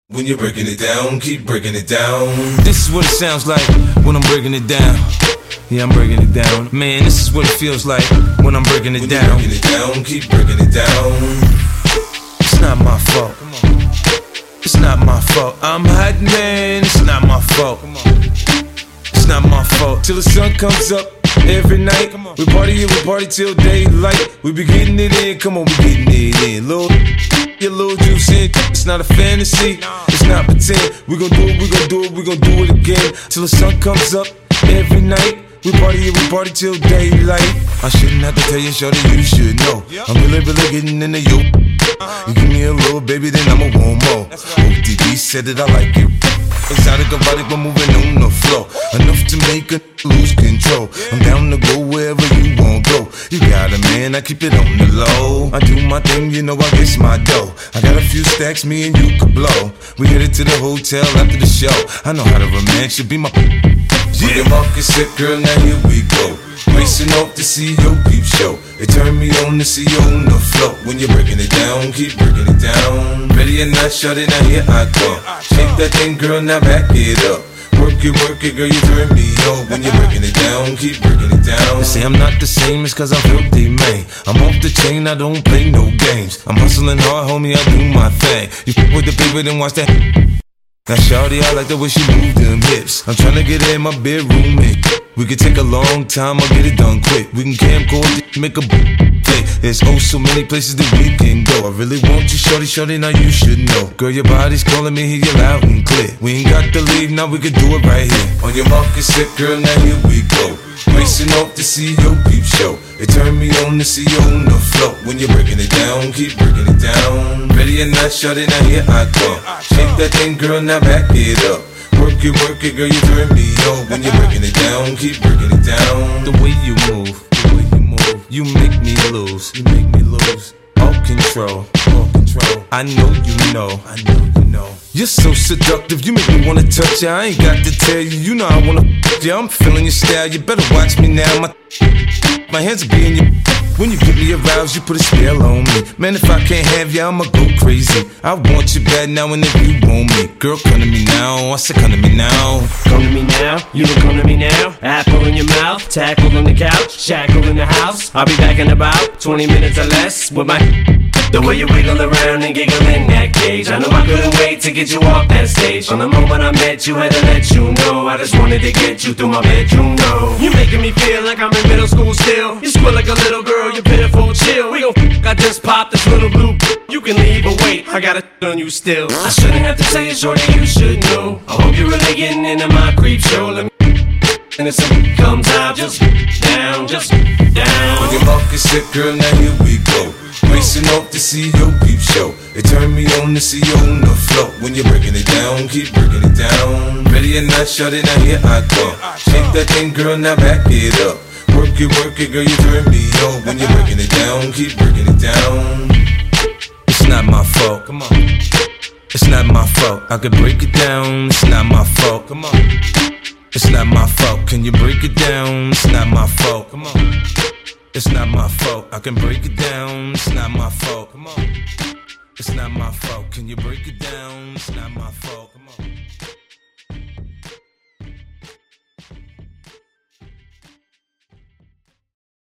When you're breaking it down, keep breaking it down. This is what it sounds like when I'm breaking it down. Yeah, I'm breaking it down. Man, this is what it feels like when I'm breaking it down. Breaking it down, keep breaking it down. It's not my fault. It's not my fault. I'm hot, man. It's not my fault. It's not my fault. Till the sun comes up every night. We party till daylight. We be getting it in. Come on, we getting it in. Your little juice in. It's not a fantasy. It's not pretend. We gon' do it. We gon' do it again. Till the sun comes up every night. We party till daylight. I shouldn't have to tell you, shorty, you should know. I'm really getting into you. You give me a little baby, then I'ma want more. ODB said that I like it. Exotic, erotic, we're moving on the floor. Enough to make a lose control. I'm down to go wherever you won't go. You got it, man, I keep it on the low. I do my thing, you know I get my dough. I got a few stacks, me and you could blow. We headed to the hotel after the show. I know how to romance, you be my yeah. When your market set, girl, now here we go. Racing off to see your peep show. It turned me on to see you on the floor. When you're breaking it down, keep breaking it down. Ready or not, shut it, now here I go. Shake that thing, girl, now back it up. Work it, girl, you turn me on. When you're breaking it down, keep breaking it down. They say I'm not the same, it's cause I'm filthy, man. I'm off the chain, I don't play no games. I'm hustling hard, homie, I do my thing. You f with the paper, then watch that. Now shawty, I like the way she move them hips. I'm tryna get her in my bedroom, and we could take a long time, I'll get it done quick. We can camcord, make a play. There's oh so many places that we can go. I really want you, shorty, now you should know. Girl, your body's calling me, hear you loud and clear. We ain't got to leave, now we can do it right here. On your market set, girl, now here we go. Racing off to see your peep show. It turned me on to see you on the floor. When you're breaking it down, keep breaking it down. Ready or not, shut it, now here I go. Shake that thing, girl, now back it up. Work it, girl, you turn me on. When you're breaking it down, keep breaking it down. The way you move, you make me lose. All control. I know you know. You're so seductive, you make me wanna touch you. I ain't got to tell you, you know I wanna f you. I'm feeling your style, you better watch me now. My hands will be in your. When you get me aroused, you put a spell on me. Man, if I can't have you, I'ma go crazy. I want you bad now, and if you want me, girl, come to me now. I said, come to me now. Come to me now, you can come to me now. Apple in your mouth, tackle on the couch, shackle in the house. I'll be back in about 20 minutes or less with my. The way you wiggle around and giggle in that cage. I know I couldn't wait to get you off that stage. From the moment I met you, had to let you know. I just wanted to get you through my bedroom door. You're making me feel like I'm in middle school still. You squeal like a little girl, you're pitiful, chill. We gon' f***, I just popped this little blue. You can leave, but wait, I got a on you still. I shouldn't have to say it, shorty, you should know. I hope you're really getting into my creep show. Let me and if something comes out, just down. On your market set, girl, now here we go. Racing off to see your peep show. It turned me on to see you on the floor. When you're breaking it down, keep breaking it down. Ready or not, shut it, now here I go. Shake that thing, girl, now back it up. Work it, girl, you turn me on. When you're breaking it down, keep breaking it down. It's not my fault, come on. It's not my fault, I could break it down. It's not my fault, come on. It's not my fault, can you break it down? It's not my fault, come on. It's not my fault, I can break it down. It's not my fault, come on. It's not my fault, can you break it down? It's not my fault, come on.